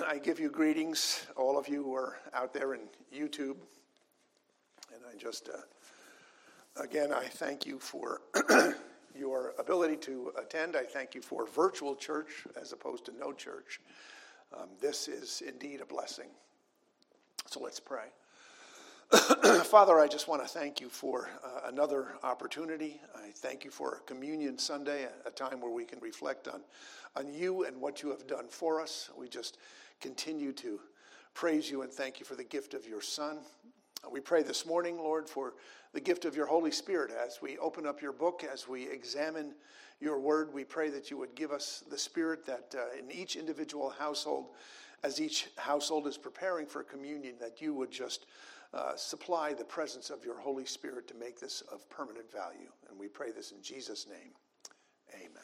I give you greetings, all of you who are out there in YouTube. And I just, again, I thank you for your ability to attend. I thank you for virtual church as opposed to no church. This is indeed a blessing. So let's pray. Father, I just want to thank you for another opportunity. I thank you for Communion Sunday, a time where we can reflect on you and what you have done for us. We just continue to praise you and thank you for the gift of your Son. We pray this morning, Lord, for the gift of your Holy Spirit as we open up your book, as we examine your word. We pray that you would give us the Spirit that in each individual household, as each household is preparing for communion, that you would just supply the presence of your Holy Spirit to make this of permanent value. And we pray this in Jesus' name. Amen.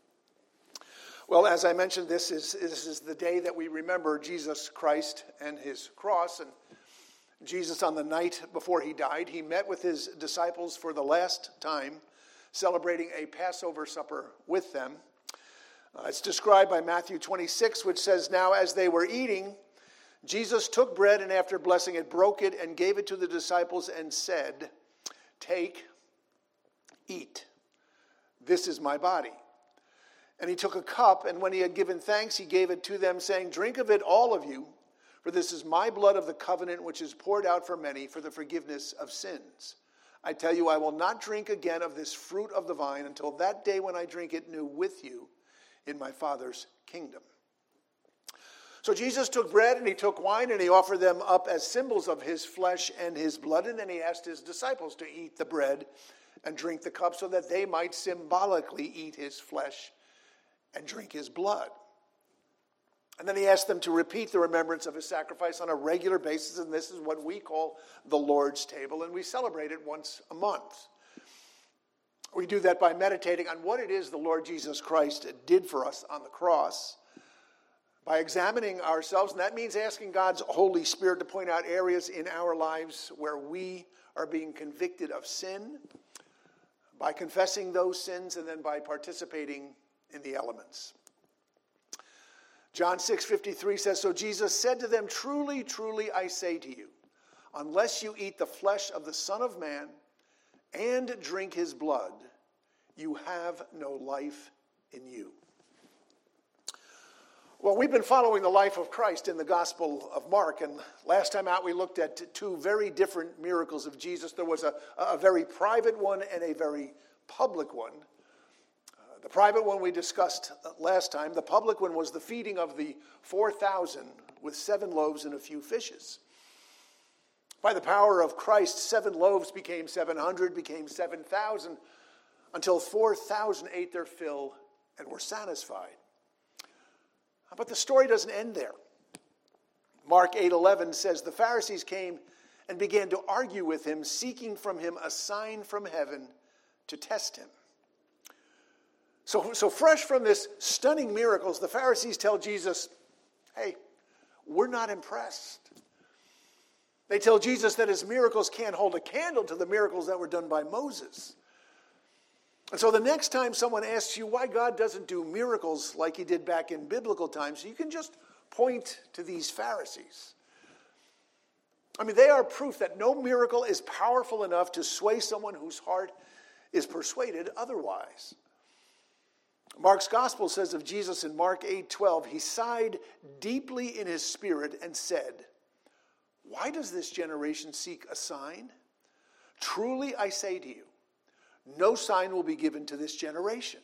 Well, as I mentioned, this is the day that we remember Jesus Christ and his cross. And Jesus, on the night before he died, he met with his disciples for the last time, celebrating a Passover supper with them. It's described by Matthew 26, which says, "Now as they were eating, Jesus took bread and after blessing it, broke it and gave it to the disciples and said, 'Take, eat. This is my body.' And he took a cup, and when he had given thanks, he gave it to them, saying, 'Drink of it, all of you, for this is my blood of the covenant, which is poured out for many for the forgiveness of sins. I tell you, I will not drink again of this fruit of the vine until that day when I drink it new with you in my Father's kingdom.'" So Jesus took bread and he took wine and he offered them up as symbols of his flesh and his blood. And then he asked his disciples to eat the bread and drink the cup so that they might symbolically eat his flesh and drink his blood. And then he asked them to repeat the remembrance of his sacrifice on a regular basis. And this is what we call the Lord's table. And we celebrate it once a month. We do that by meditating on what it is the Lord Jesus Christ did for us on the cross, by examining ourselves, and that means asking God's Holy Spirit to point out areas in our lives where we are being convicted of sin, by confessing those sins, and then by participating in the elements. John 6:53 says, "So Jesus said to them, 'Truly, truly, I say to you, unless you eat the flesh of the Son of Man and drink his blood, you have no life in you.'" Well, we've been following the life of Christ in the Gospel of Mark, and last time out we looked at two very different miracles of Jesus. There was a very private one and a very public one. The private one we discussed last time. The public one was the feeding of the 4,000 with 7 loaves and a few fishes. By the power of Christ, 7 loaves became 700, became 7,000, until 4,000 ate their fill and were satisfied. But the story doesn't end there. Mark 8:11 says, "The Pharisees came and began to argue with him, seeking from him a sign from heaven to test him." So fresh from this stunning miracles, the Pharisees tell Jesus, "Hey, we're not impressed." They tell Jesus that his miracles can't hold a candle to the miracles that were done by Moses. And so the next time someone asks you why God doesn't do miracles like he did back in biblical times, you can just point to these Pharisees. I mean, they are proof that no miracle is powerful enough to sway someone whose heart is persuaded otherwise. Mark's gospel says of Jesus in Mark 8:12, "He sighed deeply in his spirit and said, 'Why does this generation seek a sign? Truly I say to you, no sign will be given to this generation.'"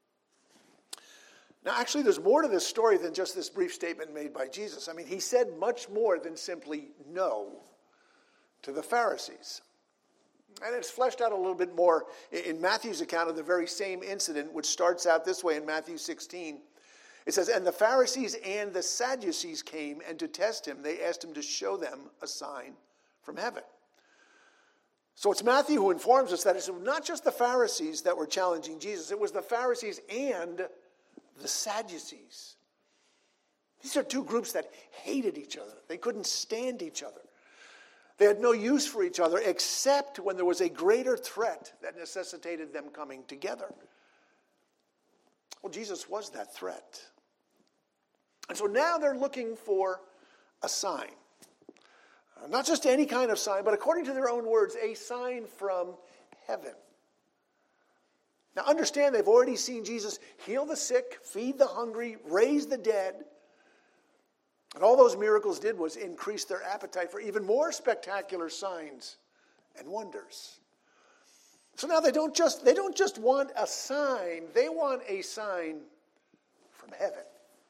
Now, actually, there's more to this story than just this brief statement made by Jesus. I mean, he said much more than simply no to the Pharisees. And it's fleshed out a little bit more in Matthew's account of the very same incident, which starts out this way in Matthew 16. It says, "And the Pharisees and the Sadducees came, and to test him, they asked him to show them a sign from heaven." So it's Matthew who informs us that it's not just the Pharisees that were challenging Jesus. It was the Pharisees and the Sadducees. These are two groups that hated each other. They couldn't stand each other. They had no use for each other except when there was a greater threat that necessitated them coming together. Well, Jesus was that threat. And so now they're looking for a sign. Not just any kind of sign, but according to their own words, a sign from heaven. Now understand, they've already seen Jesus heal the sick, feed the hungry, raise the dead. And all those miracles did was increase their appetite for even more spectacular signs and wonders. So now they don't just want a sign, they want a sign from heaven.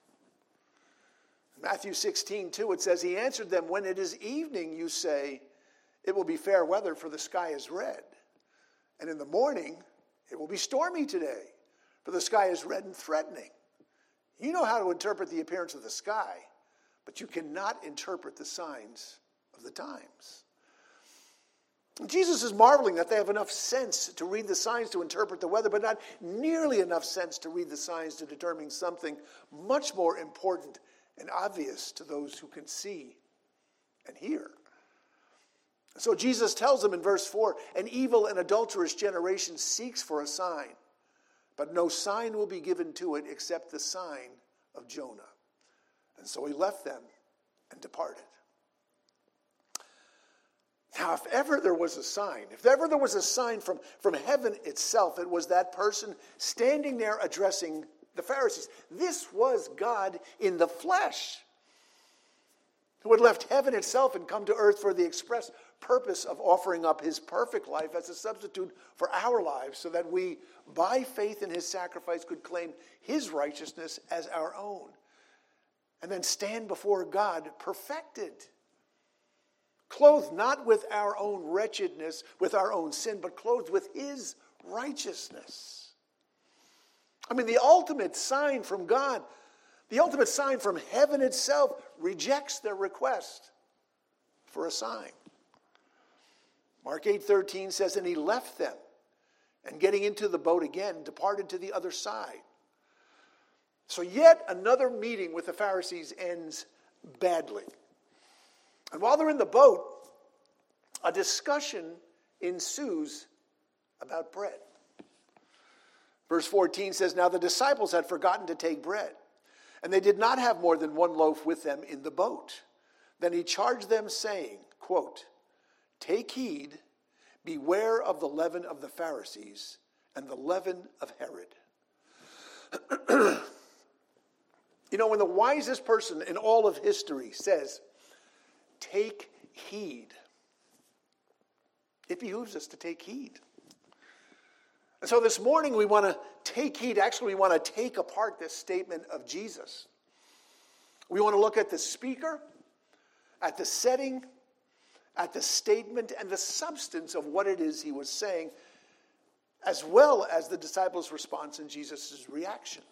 In Matthew 16:2, it says, he answered them, when it is evening, you say, it will be fair weather, for the sky is red. And in the morning, it will be stormy today, for the sky is red and threatening. You know how to interpret the appearance of the sky, but you cannot interpret the signs of the times. Jesus is marveling that they have enough sense to read the signs to interpret the weather, but not nearly enough sense to read the signs to determine something much more important and obvious to those who can see and hear. So Jesus tells them in verse 4, an evil and adulterous generation seeks for a sign, but no sign will be given to it except the sign of Jonah. And so he left them and departed. Now, if ever there was a sign, from heaven itself, it was that person standing there addressing the Pharisees. This was God in the flesh, who had left heaven itself and come to earth for the express purpose of offering up his perfect life as a substitute for our lives, so that we, by faith in his sacrifice, could claim his righteousness as our own, and then stand before God perfected, clothed not with our own wretchedness, with our own sin, but clothed with his righteousness. I mean, the ultimate sign from God, the ultimate sign from heaven itself, rejects their request for a sign. Mark 8:13 says, and he left them, and getting into the boat again, departed to the other side. So yet another meeting with the Pharisees ends badly. And while they're in the boat, a discussion ensues about bread. Verse 14 says, now the disciples had forgotten to take bread, and they did not have more than one loaf with them in the boat. Then he charged them, saying, quote, take heed, beware of the leaven of the Pharisees and the leaven of Herod. You know, when the wisest person in all of history says, take heed, it behooves us to take heed. And so this morning we want to take heed. Actually, we want to take apart this statement of Jesus. We want to look at the speaker, at the setting, at the statement, and the substance of what it is he was saying, as well as the disciples' response and Jesus' reaction.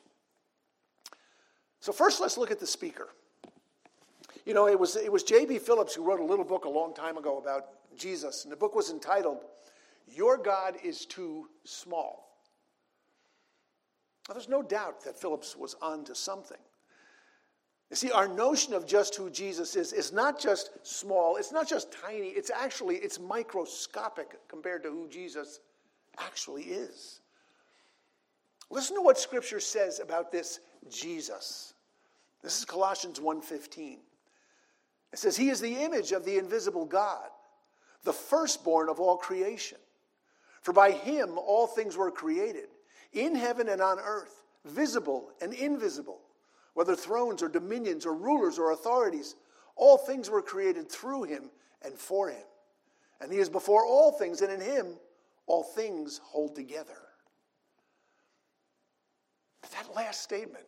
So first, let's look at the speaker. You know, it was J.B. Phillips who wrote a little book a long time ago about Jesus, and the book was entitled, Your God is Too Small. Now, there's no doubt that Phillips was onto something. You see, our notion of just who Jesus is not just small, it's not just tiny, it's microscopic compared to who Jesus actually is. Listen to what Scripture says about this Jesus. This is Colossians 1:15. It says, he is the image of the invisible God, the firstborn of all creation. For by him all things were created, in heaven and on earth, visible and invisible, whether thrones or dominions or rulers or authorities, all things were created through him and for him. And he is before all things, and in him all things hold together. But that last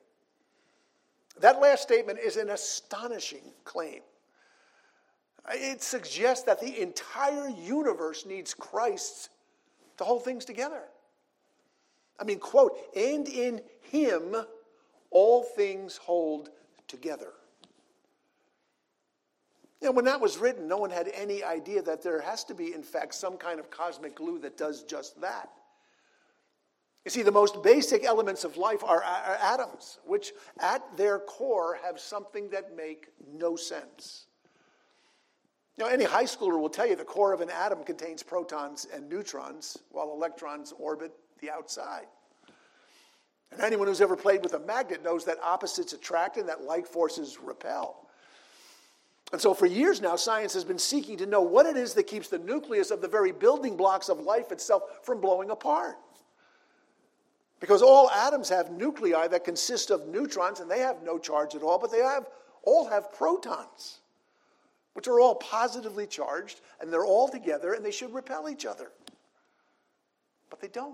statement is an astonishing claim. It suggests that the entire universe needs Christ to hold things together. I mean, quote, and in him all things hold together. You know, when that was written, no one had any idea that there has to be, in fact, some kind of cosmic glue that does just that. You see, the most basic elements of life are atoms, which at their core have something that make no sense. Now, any high schooler will tell you the core of an atom contains protons and neutrons, while electrons orbit the outside. And anyone who's ever played with a magnet knows that opposites attract and that like forces repel. And so for years now, science has been seeking to know what it is that keeps the nucleus of the very building blocks of life itself from blowing apart. Because all atoms have nuclei that consist of neutrons, and they have no charge at all, but they all have protons, which are all positively charged, and they're all together, and they should repel each other. But they don't.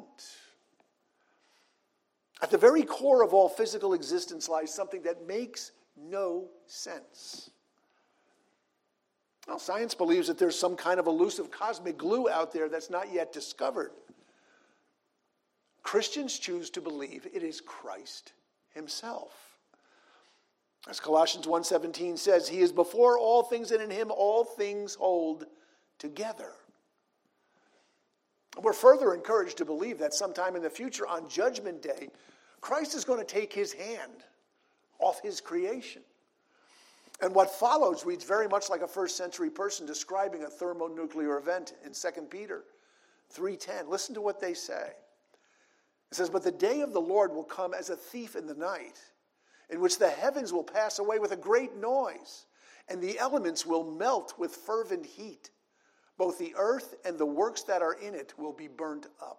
At the very core of all physical existence lies something that makes no sense. Well, science believes that there's some kind of elusive cosmic glue out there that's not yet discovered. Christians choose to believe it is Christ himself. As Colossians 1:17 says, he is before all things, and in him all things hold together. We're further encouraged to believe that sometime in the future, on Judgment Day, Christ is going to take his hand off his creation. And what follows reads very much like a first century person describing a thermonuclear event in 2 Peter 3:10. Listen to what they say. It says, but the day of the Lord will come as a thief in the night, in which the heavens will pass away with a great noise, and the elements will melt with fervent heat. Both the earth and the works that are in it will be burnt up.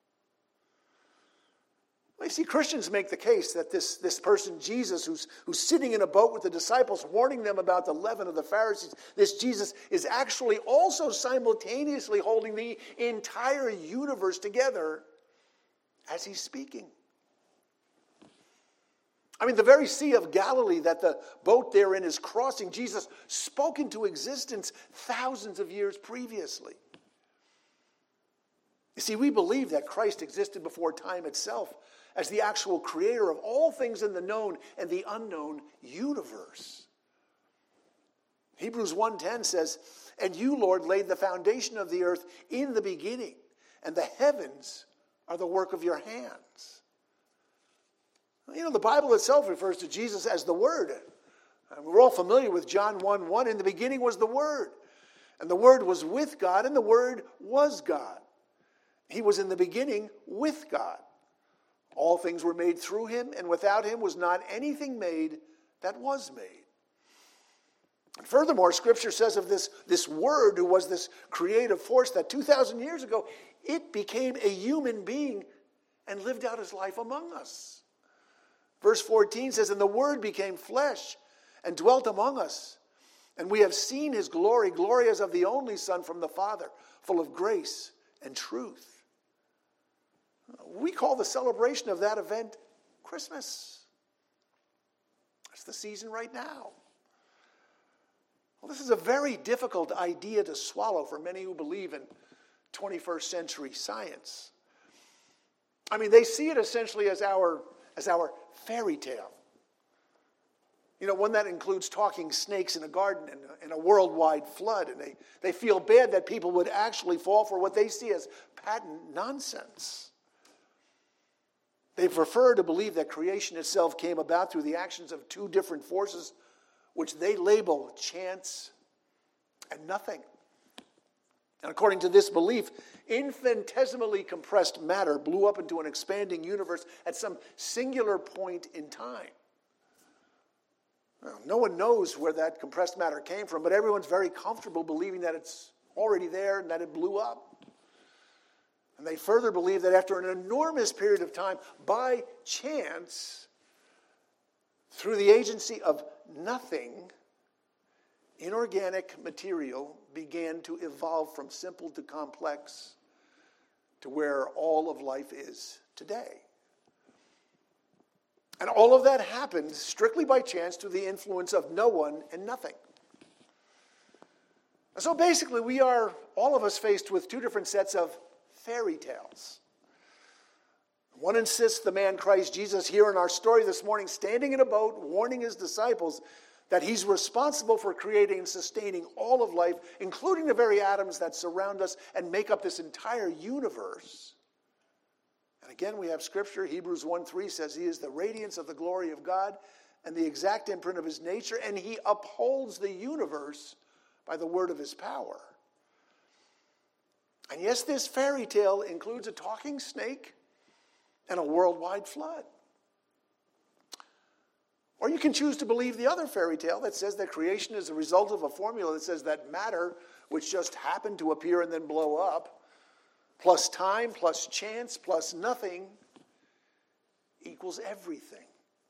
You see, Christians make the case that this person, Jesus, who's sitting in a boat with the disciples, warning them about the leaven of the Pharisees, this Jesus is actually also simultaneously holding the entire universe together as he's speaking. I mean, the very Sea of Galilee that the boat therein is crossing, Jesus spoke into existence thousands of years previously. You see, we believe that Christ existed before time itself as the actual creator of all things in the known and the unknown universe. Hebrews 1:10 says, and you, Lord, laid the foundation of the earth in the beginning, and the heavens are the work of your hands. You know, the Bible itself refers to Jesus as the Word. We're all familiar with John 1:1. In the beginning was the Word, and the Word was with God, and the Word was God. He was in the beginning with God. All things were made through him, and without him was not anything made that was made. And furthermore, Scripture says of this Word, who was this creative force, that 2,000 years ago, it became a human being and lived out his life among us. Verse 14 says, and the Word became flesh and dwelt among us, and we have seen his glory, glory as of the only Son from the Father, full of grace and truth. We call the celebration of that event Christmas. It's the season right now. Well, this is a very difficult idea to swallow for many who believe in 21st century science. I mean, they see it essentially as our fairy tale. You know, one that includes talking snakes in a garden and a worldwide flood. And they feel bad that people would actually fall for what they see as patent nonsense. They prefer to believe that creation itself came about through the actions of two different forces, which they label chance and nothing. And according to this belief, infinitesimally compressed matter blew up into an expanding universe at some singular point in time. Well, no one knows where that compressed matter came from, but everyone's very comfortable believing that it's already there and that it blew up. And they further believe that after an enormous period of time, by chance, through the agency of nothing, inorganic material began to evolve from simple to complex to where all of life is today. And all of that happened strictly by chance through the influence of no one and nothing. And so basically we are, all of us, faced with two different sets of fairy tales. One insists the man Christ Jesus here in our story this morning, standing in a boat, warning his disciples that he's responsible for creating and sustaining all of life, including the very atoms that surround us and make up this entire universe. And again, we have Scripture. Hebrews 1:3 says he is the radiance of the glory of God and the exact imprint of his nature, and he upholds the universe by the word of his power. And yes, this fairy tale includes a talking snake and a worldwide flood. Or you can choose to believe the other fairy tale that says that creation is a result of a formula that says that matter, which just happened to appear and then blow up, plus time, plus chance, plus nothing, equals everything.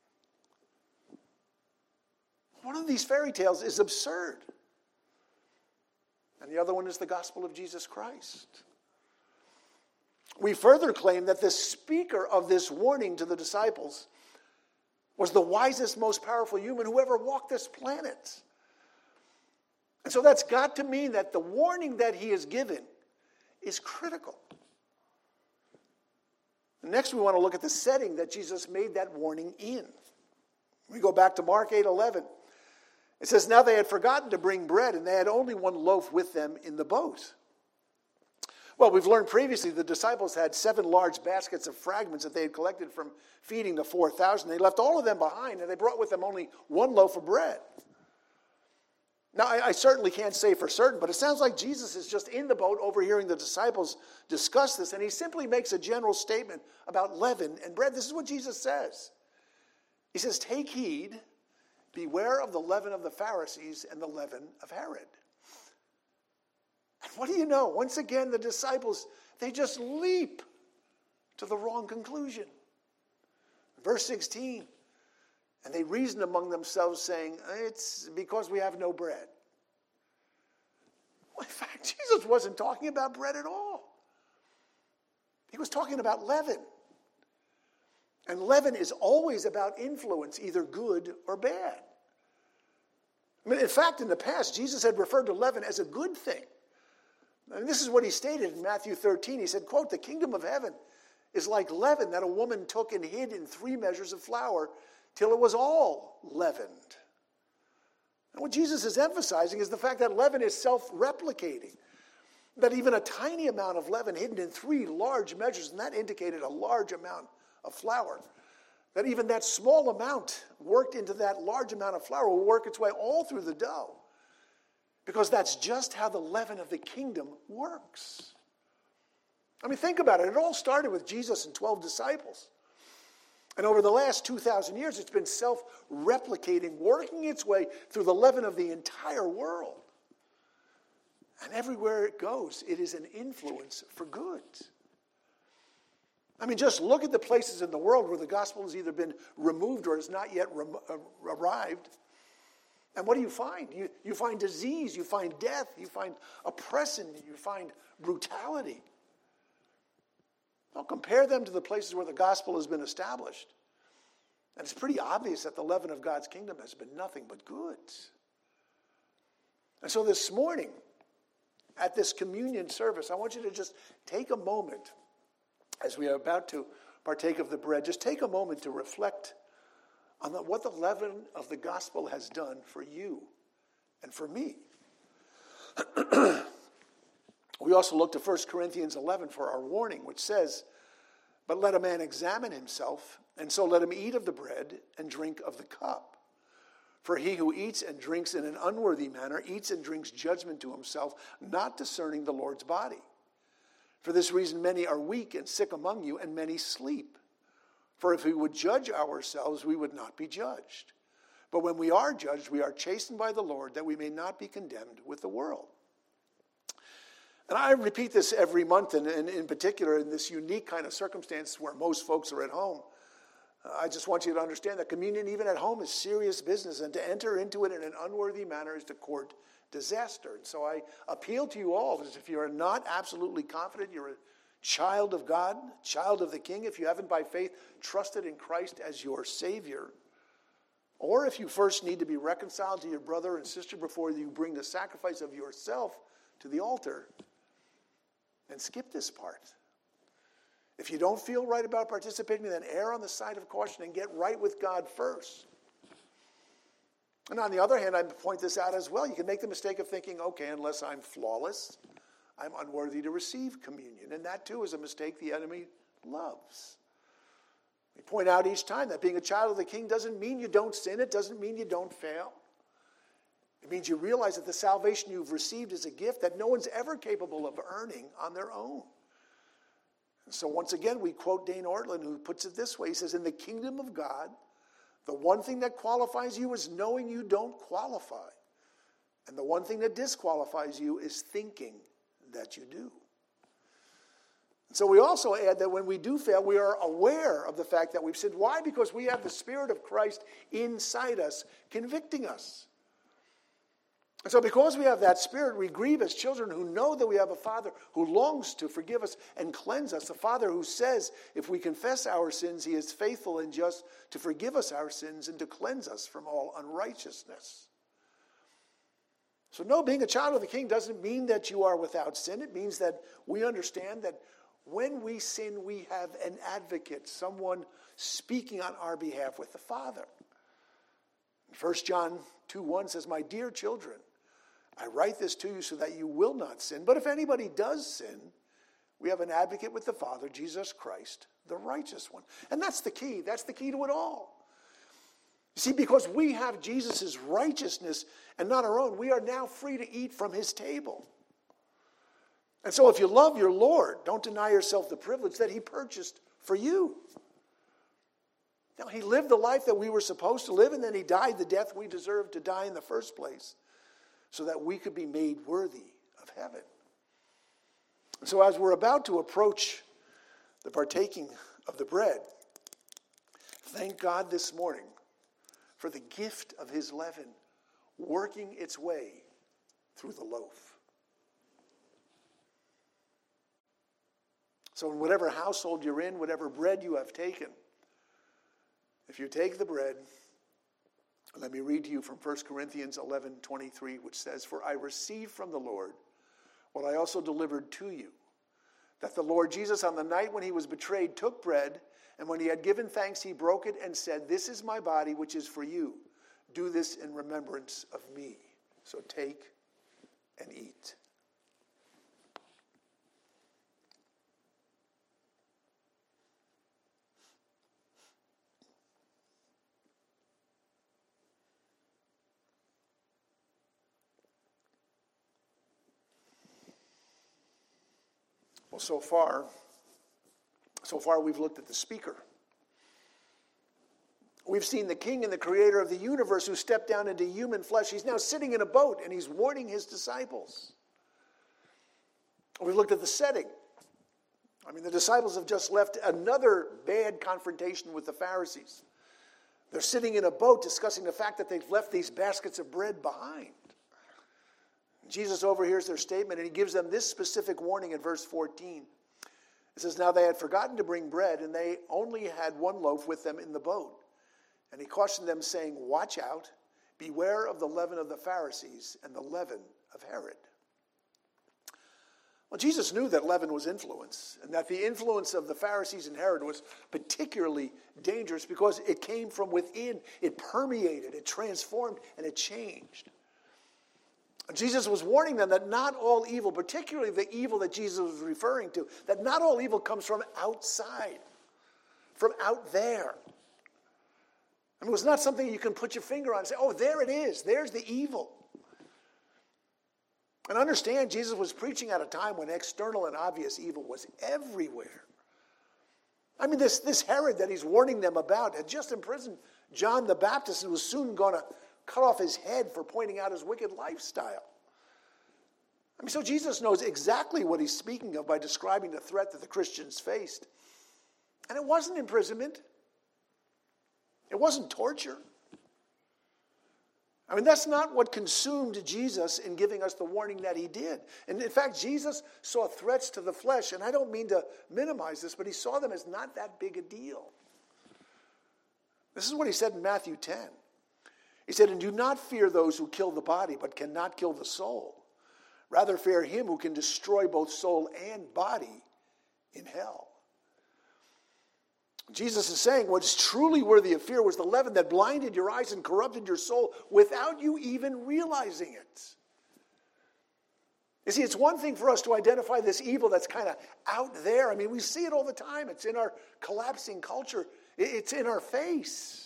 One of these fairy tales is absurd. And the other one is the gospel of Jesus Christ. We further claim that the speaker of this warning to the disciples was the wisest, most powerful human who ever walked this planet. And so that's got to mean that the warning that he is given is critical. Next, we want to look at the setting that Jesus made that warning in. We go back to Mark 8:11. It says, now they had forgotten to bring bread, and they had only one loaf with them in the boat. Well, we've learned previously the disciples had 7 large baskets of fragments that they had collected from feeding the 4,000. They left all of them behind, and they brought with them only one loaf of bread. Now, I certainly can't say for certain, but it sounds like Jesus is just in the boat overhearing the disciples discuss this, and he simply makes a general statement about leaven and bread. This is what Jesus says. He says, take heed, beware of the leaven of the Pharisees and the leaven of Herod. And what do you know? Once again, the disciples, they just leap to the wrong conclusion. Verse 16, and they reasoned among themselves, saying, it's because we have no bread. Well, in fact, Jesus wasn't talking about bread at all. He was talking about leaven. And leaven is always about influence, either good or bad. I mean, in fact, in the past, Jesus had referred to leaven as a good thing. And this is what he stated in Matthew 13. He said, quote, the kingdom of heaven is like leaven that a woman took and hid in 3 measures of flour till it was all leavened. And what Jesus is emphasizing is the fact that leaven is self-replicating. That even a tiny amount of leaven hidden in 3 large measures, and that indicated a large amount of flour, that even that small amount worked into that large amount of flour will work its way all through the dough. Because that's just how the leaven of the kingdom works. I mean, think about it. It all started with Jesus and 12 disciples. And over the last 2,000 years, it's been self-replicating, working its way through the leaven of the entire world. And everywhere it goes, it is an influence for good. I mean, just look at the places in the world where the gospel has either been removed or has not yet arrived. And what do you find? You find disease, you find death, you find oppression, you find brutality. Now compare them to the places where the gospel has been established. And it's pretty obvious that the leaven of God's kingdom has been nothing but good. And so this morning, at this communion service, I want you to just take a moment, as we are about to partake of the bread, just take a moment to reflect on what the leaven of the gospel has done for you and for me. We also look to 1 Corinthians 11 for our warning, which says, but let a man examine himself, and so let him eat of the bread and drink of the cup. For he who eats and drinks in an unworthy manner eats and drinks judgment to himself, not discerning the Lord's body. For this reason many are weak and sick among you, and many sleep. For if we would judge ourselves, we would not be judged. But when we are judged, we are chastened by the Lord, that we may not be condemned with the world. And I repeat this every month, and in particular in this unique kind of circumstance where most folks are at home. I just want you to understand that communion, even at home, is serious business, and to enter into it in an unworthy manner is to court disaster. And so I appeal to you all, as if you are not absolutely confident you're a child of God, child of the King, if you haven't by faith trusted in Christ as your Savior, or if you first need to be reconciled to your brother and sister before you bring the sacrifice of yourself to the altar, then skip this part. If you don't feel right about participating, then err on the side of caution and get right with God first. And on the other hand, I point this out as well. You can make the mistake of thinking, okay, unless I'm flawless, I'm unworthy to receive communion. And that too is a mistake the enemy loves. We point out each time that being a child of the King doesn't mean you don't sin. It doesn't mean you don't fail. It means you realize that the salvation you've received is a gift that no one's ever capable of earning on their own. And so once again, we quote Dane Ortlund, who puts it this way. He says, in the kingdom of God, The one thing that qualifies you is knowing you don't qualify. And the one thing that disqualifies you is thinking that you do. So we also add that when we do fail, we are aware of the fact that we've sinned. Why? Because we have the Spirit of Christ inside us, convicting us. And so because we have that Spirit, we grieve as children who know that we have a Father who longs to forgive us and cleanse us. A Father who says if we confess our sins, He is faithful and just to forgive us our sins and to cleanse us from all unrighteousness. So no, being a child of the King doesn't mean that you are without sin. It means that we understand that when we sin, we have an advocate, someone speaking on our behalf with the Father. 1 John 2:1 says, "My dear children, I write this to you so that you will not sin. But if anybody does sin, we have an advocate with the Father, Jesus Christ, the righteous one." And that's the key. That's the key to it all. You see, because we have Jesus' righteousness and not our own, we are now free to eat from His table. And so if you love your Lord, don't deny yourself the privilege that He purchased for you. Now, He lived the life that we were supposed to live, and then He died the death we deserved to die in the first place, so that we could be made worthy of heaven. And so as we're about to approach the partaking of the bread, thank God this morning for the gift of His leaven working its way through the loaf. So in whatever household you're in, whatever bread you have taken, if you take the bread, let me read to you from 1 Corinthians 11:23, which says, "For I received from the Lord what I also delivered to you, that the Lord Jesus on the night when He was betrayed took bread, and when He had given thanks, He broke it and said, 'This is my body, which is for you. Do this in remembrance of me.' So take and eat." Well, so far we've looked at the speaker. We've seen the King and the Creator of the universe who stepped down into human flesh. He's now sitting in a boat and He's warning His disciples. We've looked at the setting. I mean, the disciples have just left another bad confrontation with the Pharisees. They're sitting in a boat discussing the fact that they've left these baskets of bread behind. Jesus overhears their statement and He gives them this specific warning in verse 14. It says, "Now they had forgotten to bring bread, and they only had one loaf with them in the boat. And He cautioned them, saying, 'Watch out, beware of the leaven of the Pharisees and the leaven of Herod.'" Well, Jesus knew that leaven was influence, and that the influence of the Pharisees and Herod was particularly dangerous because it came from within. It permeated, it transformed, and it changed. Jesus was warning them that not all evil, particularly the evil that Jesus was referring to, that not all evil comes from outside, from out there. I mean, it was not something you can put your finger on and say, "Oh, there it is. There's the evil." And understand, Jesus was preaching at a time when external and obvious evil was everywhere. I mean, this Herod that He's warning them about had just imprisoned John the Baptist and was soon going to cut off his head for pointing out his wicked lifestyle. I mean, so Jesus knows exactly what He's speaking of by describing the threat that the Christians faced. And it wasn't imprisonment. It wasn't torture. I mean, that's not what consumed Jesus in giving us the warning that He did. And in fact, Jesus saw threats to the flesh, and I don't mean to minimize this, but He saw them as not that big a deal. This is what He said in Matthew 10. He said, "And do not fear those who kill the body, but cannot kill the soul. Rather fear Him who can destroy both soul and body in hell." Jesus is saying what's truly worthy of fear was the leaven that blinded your eyes and corrupted your soul without you even realizing it. You see, it's one thing for us to identify this evil that's kind of out there. I mean, we see it all the time. It's in our collapsing culture. It's in our face.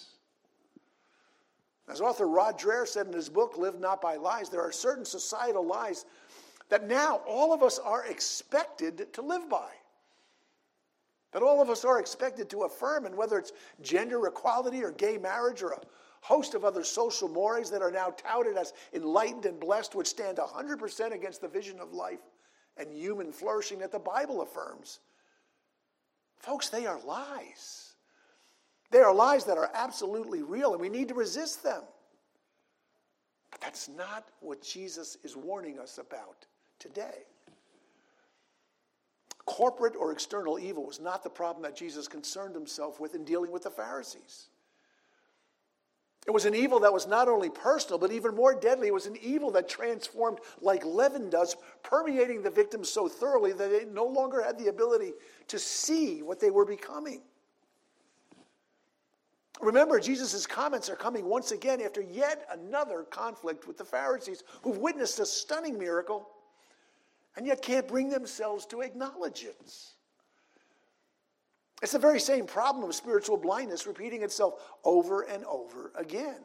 As author Rod Dreher said in his book, Live Not by Lies, there are certain societal lies that now all of us are expected to live by. that all of us are expected to affirm, and whether it's gender equality or gay marriage or a host of other social mores that are now touted as enlightened and blessed, which stand 100% against the vision of life and human flourishing that the Bible affirms. Folks, they are lies. They are lies that are absolutely real, and we need to resist them. But that's not what Jesus is warning us about today. Corporate or external evil was not the problem that Jesus concerned himself with in dealing with the Pharisees. It was an evil that was not only personal, but even more deadly. It was an evil that transformed like leaven does, permeating the victims so thoroughly that they no longer had the ability to see what they were becoming. Remember, Jesus' comments are coming once again after yet another conflict with the Pharisees, who've witnessed a stunning miracle and yet can't bring themselves to acknowledge it. It's the very same problem of spiritual blindness repeating itself over and over again.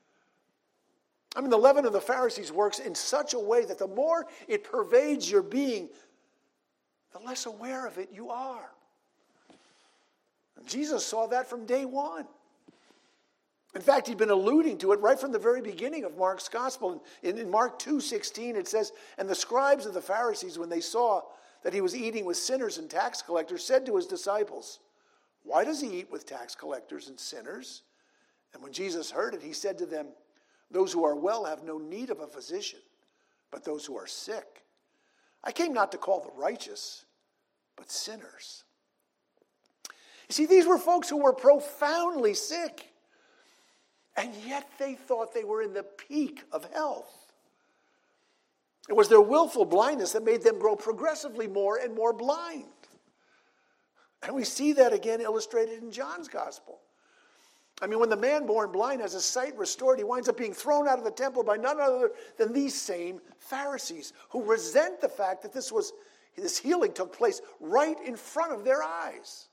I mean, the leaven of the Pharisees works in such a way that the more it pervades your being, the less aware of it you are. And Jesus saw that from day one. In fact, he'd been alluding to it right from the very beginning of Mark's gospel. In Mark 2:16, it says, "And the scribes of the Pharisees, when they saw that he was eating with sinners and tax collectors, said to his disciples, 'Why does he eat with tax collectors and sinners?' And when Jesus heard it, he said to them, 'Those who are well have no need of a physician, but those who are sick. I came not to call the righteous, but sinners.'" You see, these were folks who were profoundly sick. And yet they thought they were in the peak of health. It was their willful blindness that made them grow progressively more and more blind. And we see that again illustrated in John's gospel. I mean, when the man born blind has his sight restored, he winds up being thrown out of the temple by none other than these same Pharisees, who resent the fact that this healing took place right in front of their eyes.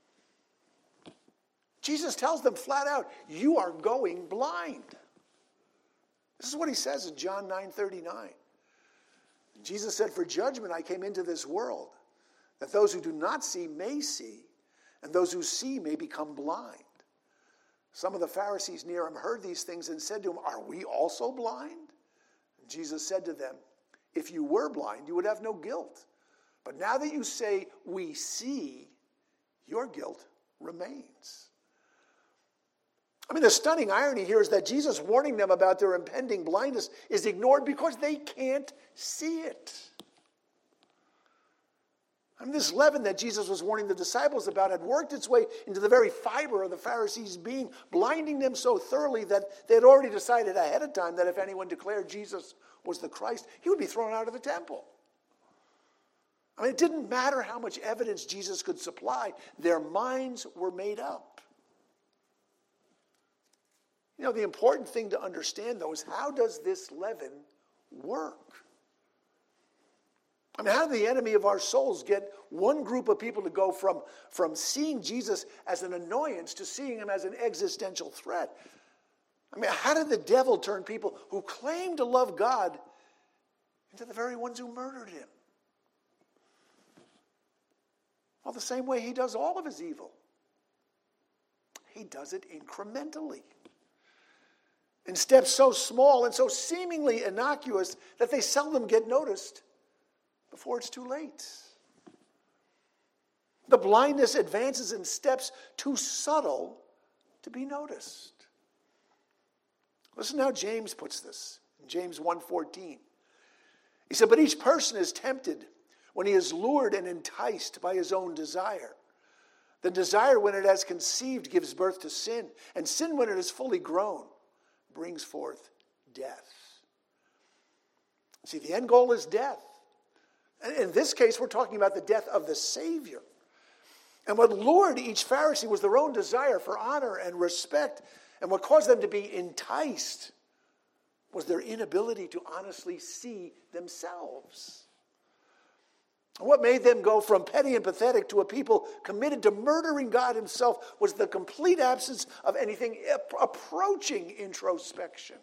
Jesus tells them flat out, "You are going blind." This is what he says in John 9:39. Jesus said, "For judgment I came into this world, that those who do not see may see, and those who see may become blind." Some of the Pharisees near him heard these things and said to him, "Are we also blind?" And Jesus said to them, "If you were blind, you would have no guilt. But now that you say, 'We see,' your guilt remains." I mean, the stunning irony here is that Jesus warning them about their impending blindness is ignored because they can't see it. I mean, this leaven that Jesus was warning the disciples about had worked its way into the very fiber of the Pharisees' being, blinding them so thoroughly that they had already decided ahead of time that if anyone declared Jesus was the Christ, he would be thrown out of the temple. I mean, it didn't matter how much evidence Jesus could supply, their minds were made up. You know, the important thing to understand, though, is how does this leaven work? I mean, how did the enemy of our souls get one group of people to go from seeing Jesus as an annoyance to seeing him as an existential threat? I mean, how did the devil turn people who claim to love God into the very ones who murdered him? Well, the same way he does all of his evil. He does it incrementally, in steps so small and so seemingly innocuous that they seldom get noticed before it's too late. The blindness advances in steps too subtle to be noticed. Listen how James puts this in James 1:14. He said, "But each person is tempted when he is lured and enticed by his own desire. The desire, when it has conceived, gives birth to sin, and sin, when it is fully grown, brings forth death." See, the end goal is death. And in this case, we're talking about the death of the Savior. And what lured each Pharisee was their own desire for honor and respect. And what caused them to be enticed was their inability to honestly see themselves. And what made them go from petty and pathetic to a people committed to murdering God himself was the complete absence of anything approaching introspection.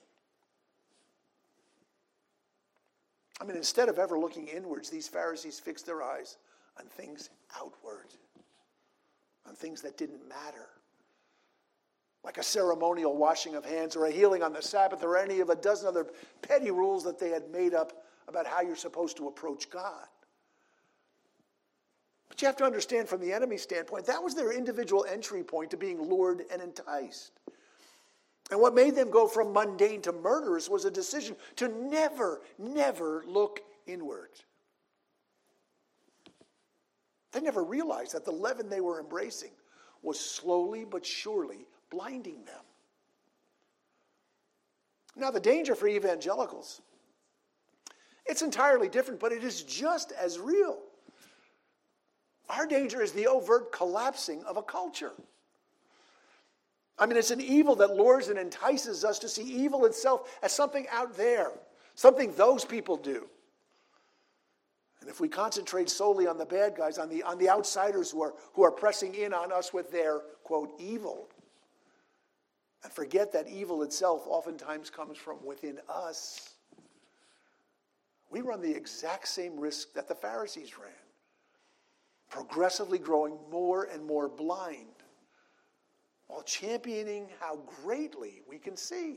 I mean, instead of ever looking inwards, these Pharisees fixed their eyes on things outward. on things that didn't matter, like a ceremonial washing of hands or a healing on the Sabbath or any of a dozen other petty rules that they had made up about how you're supposed to approach God. But you have to understand from the enemy's standpoint, that was their individual entry point to being lured and enticed. And what made them go from mundane to murderous was a decision to never, never look inward. They never realized that the leaven they were embracing was slowly but surely blinding them. Now, the danger for evangelicals, it's entirely different, but it is just as real. Our danger is the overt collapsing of a culture. I mean, it's an evil that lures and entices us to see evil itself as something out there, something those people do. And if we concentrate solely on the bad guys, on the outsiders who are pressing in on us with their, quote, evil, and forget that evil itself oftentimes comes from within us, we run the exact same risk that the Pharisees ran, progressively growing more and more blind, while championing how greatly we can see.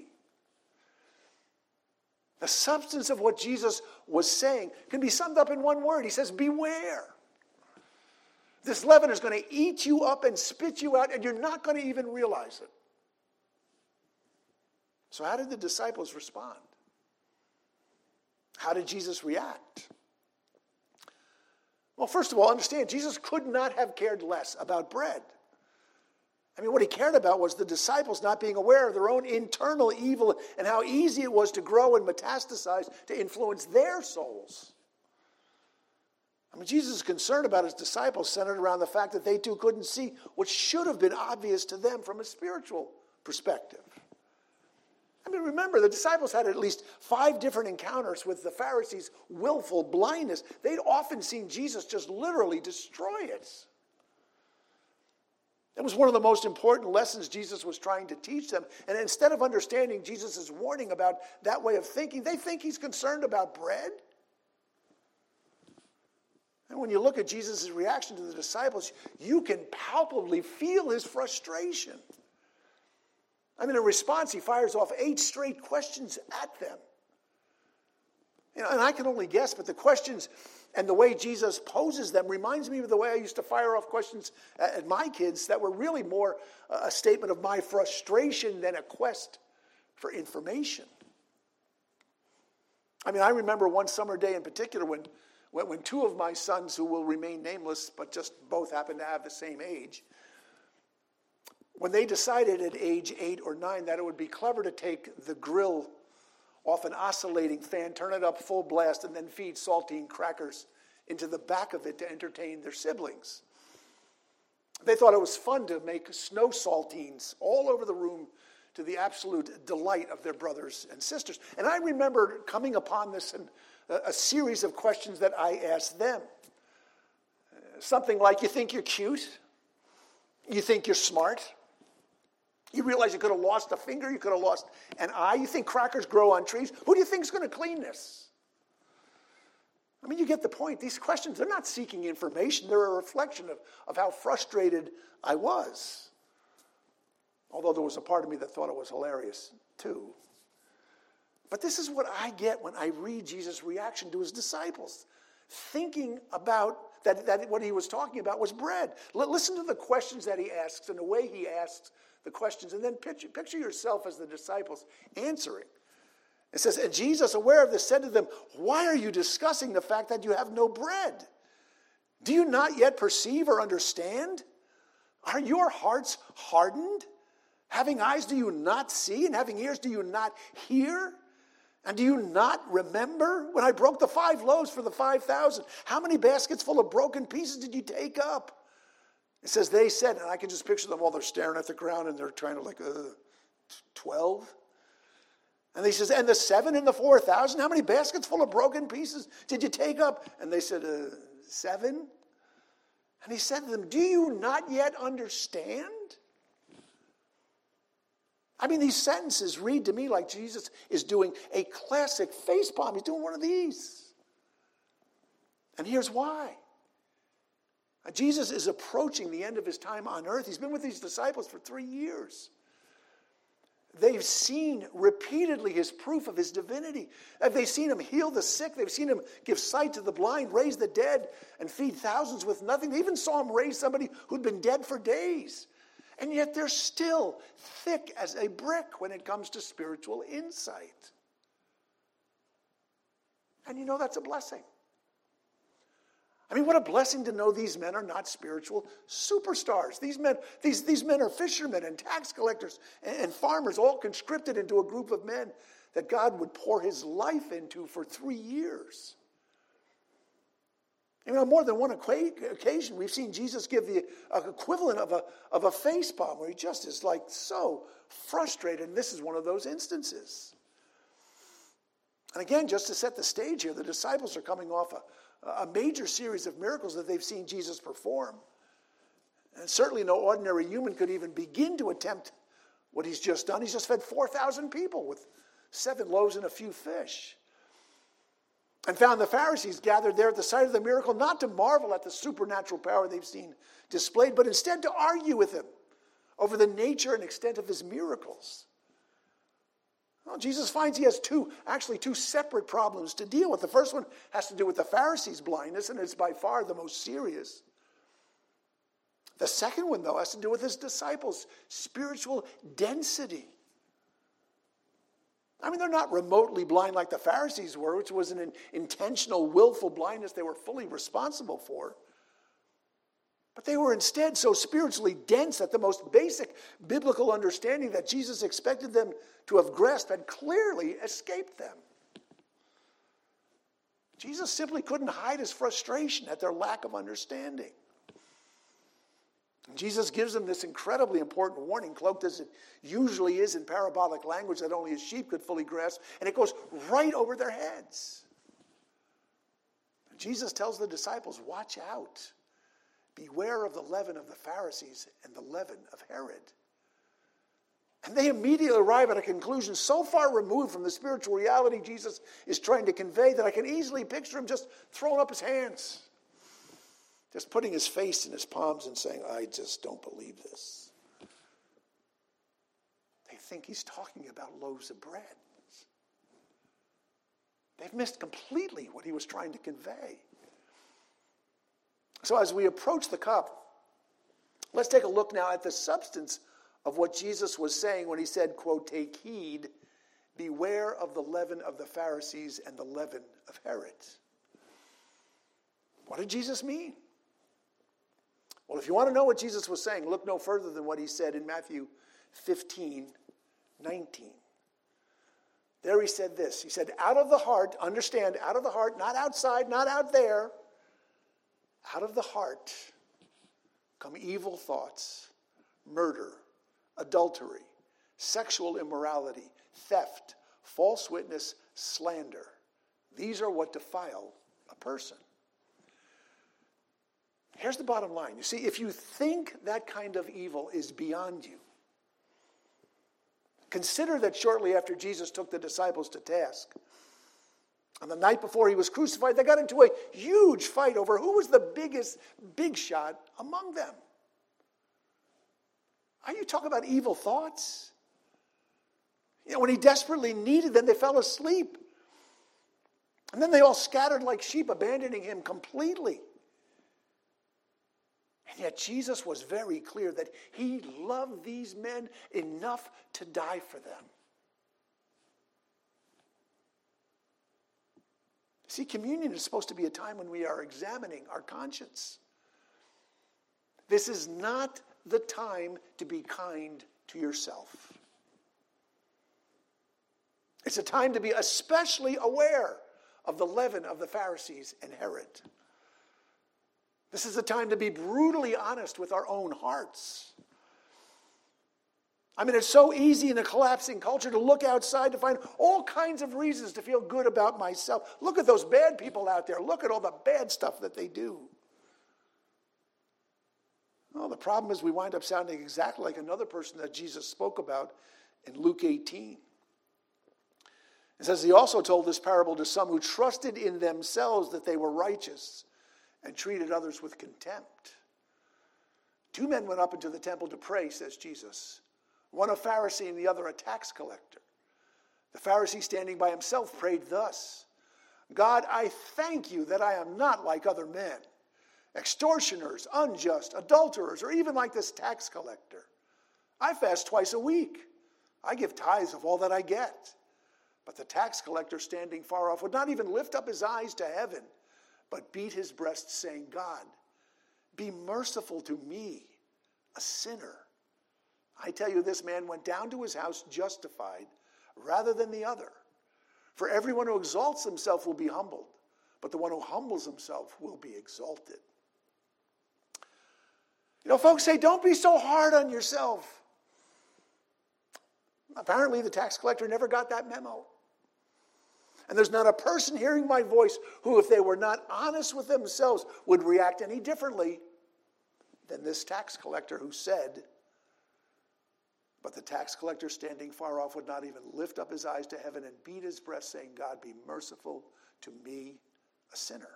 The substance of what Jesus was saying can be summed up in one word. He says, beware. This leaven is going to eat you up and spit you out, and you're not going to even realize it. So how did the disciples respond? How did Jesus react? Well, first of all, understand, Jesus could not have cared less about bread. I mean, what he cared about was the disciples not being aware of their own internal evil and how easy it was to grow and metastasize to influence their souls. I mean, Jesus' concern about his disciples centered around the fact that they too couldn't see what should have been obvious to them from a spiritual perspective. I mean, remember, the disciples had at least 5 different encounters with the Pharisees' willful blindness. They'd often seen Jesus just literally destroy it. It was one of the most important lessons Jesus was trying to teach them. And instead of understanding Jesus' warning about that way of thinking, they think he's concerned about bread. And when you look at Jesus' reaction to the disciples, you can palpably feel his frustration. I mean, in response, he fires off 8 straight questions at them. You know, and I can only guess, but the questions and the way Jesus poses them reminds me of the way I used to fire off questions at my kids that were really more a statement of my frustration than a quest for information. I mean, I remember one summer day in particular when 2 of my sons, who will remain nameless, but just both happen to have the same age, when they decided at age 8 or 9 that it would be clever to take the grill off an oscillating fan, turn it up full blast, and then feed saltine crackers into the back of it to entertain their siblings. They thought it was fun to make snow saltines all over the room to the absolute delight of their brothers and sisters. And I remember coming upon this in a series of questions that I asked them. Something like, you think you're cute? You think you're smart? You realize you could have lost a finger, you could have lost an eye. You think crackers grow on trees? Who do you think is going to clean this? I mean, you get the point. These questions, they're not seeking information. They're a reflection of how frustrated I was. Although there was a part of me that thought it was hilarious, too. But this is what I get when I read Jesus' reaction to his disciples. Thinking about that what he was talking about was bread. Listen to the questions that he asks and the way he asks the questions, and then picture yourself as the disciples answering. It says, and Jesus, aware of this, said to them, why are you discussing the fact that you have no bread? Do you not yet perceive or understand? Are your hearts hardened? Having eyes, do you not see? And having ears, do you not hear? And do you not remember when I broke the 5 loaves for the 5,000? How many baskets full of broken pieces did you take up? It says they said, and I can just picture them while they're staring at the ground and they're trying to 12? And he says, and the 7 and the 4,000, how many baskets full of broken pieces did you take up? And they said, 7? And he said to them, do you not yet understand? I mean, these sentences read to me like Jesus is doing a classic facepalm. He's doing one of these. And here's why. Jesus is approaching the end of his time on earth. He's been with these disciples for 3 years. They've seen repeatedly his proof of his divinity. They've seen him heal the sick. They've seen him give sight to the blind, raise the dead, and feed thousands with nothing. They even saw him raise somebody who'd been dead for days. And yet they're still thick as a brick when it comes to spiritual insight. And you know that's a blessing. I mean, what a blessing to know these men are not spiritual superstars. These men are fishermen and tax collectors and farmers, all conscripted into a group of men that God would pour his life into for 3 years. And on more than one occasion, we've seen Jesus give the equivalent of a face palm, where he just is like so frustrated, and this is one of those instances. And again, just to set the stage here, the disciples are coming off a major series of miracles that they've seen Jesus perform. And certainly no ordinary human could even begin to attempt what he's just done. He's just fed 4,000 people with 7 loaves and a few fish. And found the Pharisees gathered there at the site of the miracle, not to marvel at the supernatural power they've seen displayed, but instead to argue with him over the nature and extent of his miracles. Well, Jesus finds he has two separate problems to deal with. The first one has to do with the Pharisees' blindness, and it's by far the most serious. The second one, though, has to do with his disciples' spiritual density. I mean, they're not remotely blind like the Pharisees were, which was an intentional, willful blindness they were fully responsible for. But they were instead so spiritually dense that the most basic biblical understanding that Jesus expected them to have grasped had clearly escaped them. Jesus simply couldn't hide his frustration at their lack of understanding. Jesus gives them this incredibly important warning, cloaked as it usually is in parabolic language that only a sheep could fully grasp, and it goes right over their heads. Jesus tells the disciples, watch out. Beware of the leaven of the Pharisees and the leaven of Herod. And they immediately arrive at a conclusion so far removed from the spiritual reality Jesus is trying to convey that I can easily picture him just throwing up his hands, just putting his face in his palms and saying, I just don't believe this. They think he's talking about loaves of bread. They've missed completely what he was trying to convey. So as we approach the cup, let's take a look now at the substance of what Jesus was saying when he said, quote, take heed, beware of the leaven of the Pharisees and the leaven of Herod. What did Jesus mean? Well, if you want to know what Jesus was saying, look no further than what he said in Matthew 15:19. There he said this. He said, out of the heart, understand, out of the heart, not outside, not out there, out of the heart come evil thoughts, murder, adultery, sexual immorality, theft, false witness, slander. These are what defile a person. Here's the bottom line. You see, if you think that kind of evil is beyond you, consider that shortly after Jesus took the disciples to task, on the night before he was crucified, they got into a huge fight over who was the biggest big shot among them. Are you talking about evil thoughts? You know, when he desperately needed them, they fell asleep. And then they all scattered like sheep, abandoning him completely. And yet Jesus was very clear that he loved these men enough to die for them. See, communion is supposed to be a time when we are examining our conscience. This is not the time to be kind to yourself. It's a time to be especially aware of the leaven of the Pharisees and Herod. This is a time to be brutally honest with our own hearts. I mean, it's so easy in a collapsing culture to look outside to find all kinds of reasons to feel good about myself. Look at those bad people out there. Look at all the bad stuff that they do. Well, the problem is we wind up sounding exactly like another person that Jesus spoke about in Luke 18. It says he also told this parable to some who trusted in themselves that they were righteous and treated others with contempt. 2 men went up into the temple to pray, says Jesus. One a Pharisee and the other a tax collector. The Pharisee, standing by himself, prayed thus: God, I thank you that I am not like other men, extortioners, unjust, adulterers, or even like this tax collector. I fast twice a week. I give tithes of all that I get. But the tax collector, standing far off, would not even lift up his eyes to heaven, but beat his breast, saying, God, be merciful to me, a sinner. I tell you, this man went down to his house justified rather than the other. For everyone who exalts himself will be humbled, but the one who humbles himself will be exalted. You know, folks say, don't be so hard on yourself. Apparently, the tax collector never got that memo. And there's not a person hearing my voice who, if they were not honest with themselves, would react any differently than this tax collector who said, but the tax collector, standing far off, would not even lift up his eyes to heaven and beat his breast, saying, God, be merciful to me, a sinner.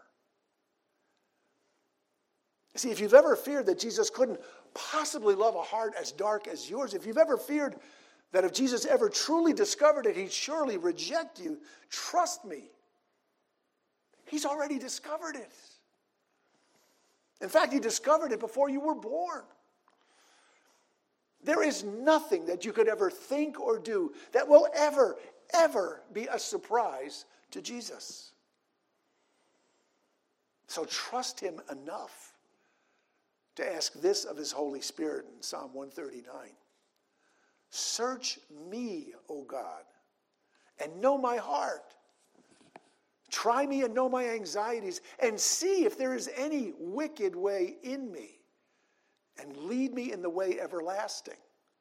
See, if you've ever feared that Jesus couldn't possibly love a heart as dark as yours, if you've ever feared that if Jesus ever truly discovered it, he'd surely reject you, trust me, he's already discovered it. In fact, he discovered it before you were born. There is nothing that you could ever think or do that will ever be a surprise to Jesus. So trust him enough to ask this of his Holy Spirit in Psalm 139. Search me, O God, and know my heart. Try me and know my anxieties, and see if there is any wicked way in me, and lead me in the way everlasting.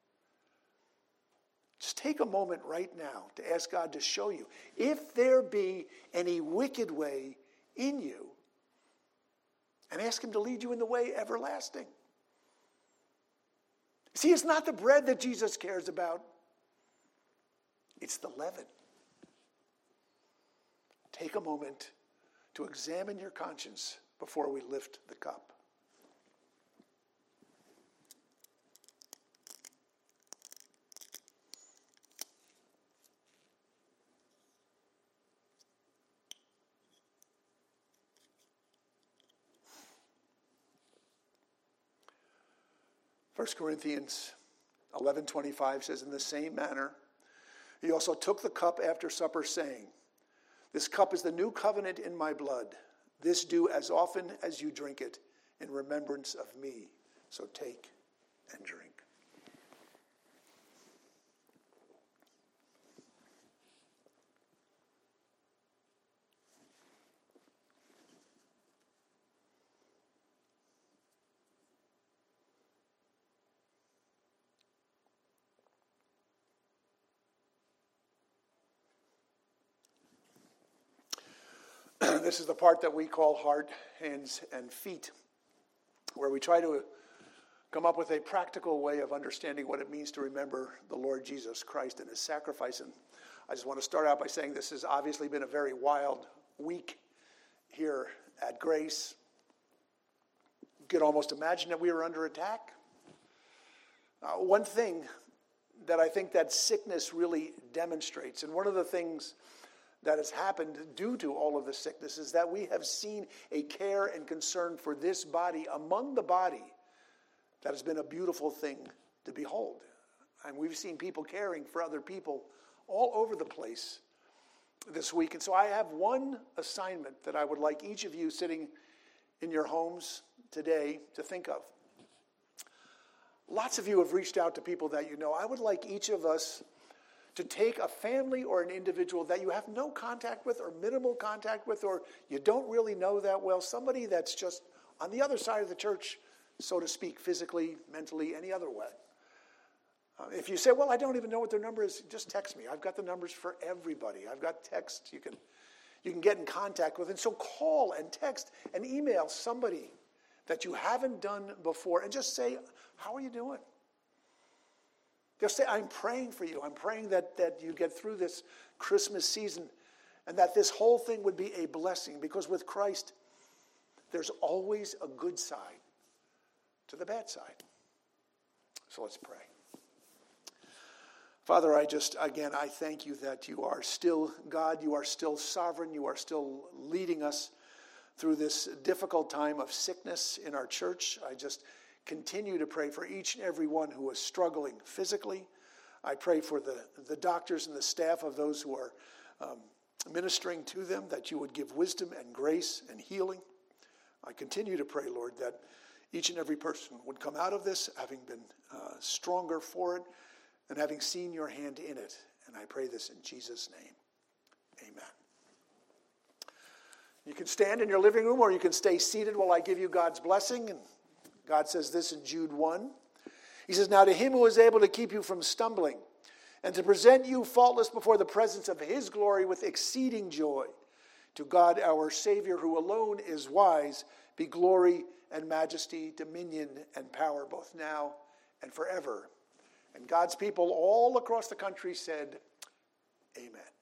Just take a moment right now to ask God to show you if there be any wicked way in you, and ask him to lead you in the way everlasting. See, it's not the bread that Jesus cares about. It's the leaven. Take a moment to examine your conscience before we lift the cup. First Corinthians 11:25 says, in the same manner, he also took the cup after supper, saying, this cup is the new covenant in my blood. This do as often as you drink it in remembrance of me. So take and drink. This is the part that we call heart, hands, and feet, where we try to come up with a practical way of understanding what it means to remember the Lord Jesus Christ and his sacrifice. And I just want to start out by saying this has obviously been a very wild week here at Grace. You could almost imagine that we were under attack. One thing that I think that sickness really demonstrates, and one of the things that has happened due to all of the sickness is that we have seen a care and concern for this body among the body that has been a beautiful thing to behold. And we've seen people caring for other people all over the place this week. And so I have one assignment that I would like each of you sitting in your homes today to think of. Lots of you have reached out to people that you know. I would like each of us to take a family or an individual that you have no contact with or minimal contact with, or you don't really know that well, somebody that's just on the other side of the church, so to speak, physically, mentally, any other way. If you say, well, I don't even know what their number is, just text me. I've got the numbers for everybody. I've got texts you can get in contact with. And so call and text and email somebody that you haven't done before and just say, how are you doing? Just say, I'm praying for you. I'm praying that you get through this Christmas season and that this whole thing would be a blessing, because with Christ, there's always a good side to the bad side. So let's pray. Father, I thank you that you are still God, you are still sovereign, you are still leading us through this difficult time of sickness in our church. I just continue to pray for each and every one who is struggling physically. I pray for the doctors and the staff of those who are ministering to them, that you would give wisdom and grace and healing. I continue to pray, Lord, that each and every person would come out of this having been stronger for it, and having seen your hand in it. And I pray this in Jesus' name. Amen. You can stand in your living room or you can stay seated while I give you God's blessing. And God says this in Jude 1. He says, "Now to him who is able to keep you from stumbling and to present you faultless before the presence of his glory with exceeding joy, to God our Savior, who alone is wise, be glory and majesty, dominion and power, both now and forever." And God's people all across the country said, Amen.